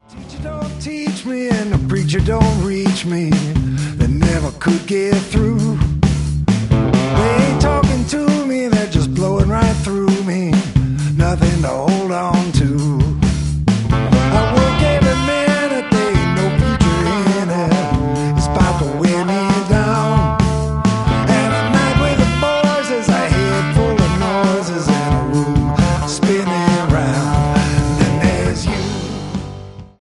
Teacher don't teach me and the preacher don't reach me. They never could get through.